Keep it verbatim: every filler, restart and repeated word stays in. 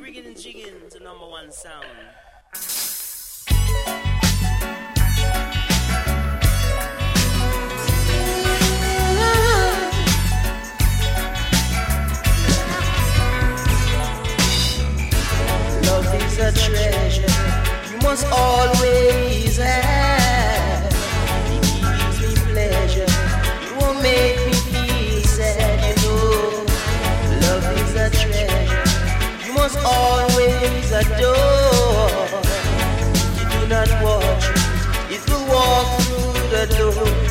rigging and jigging to number one sound. Love is a treasure you must always have. It gives me pleasure, it won't make me feel sad, you know. Love is a treasure you must always adore. If you do not watch it, it will walk through the door.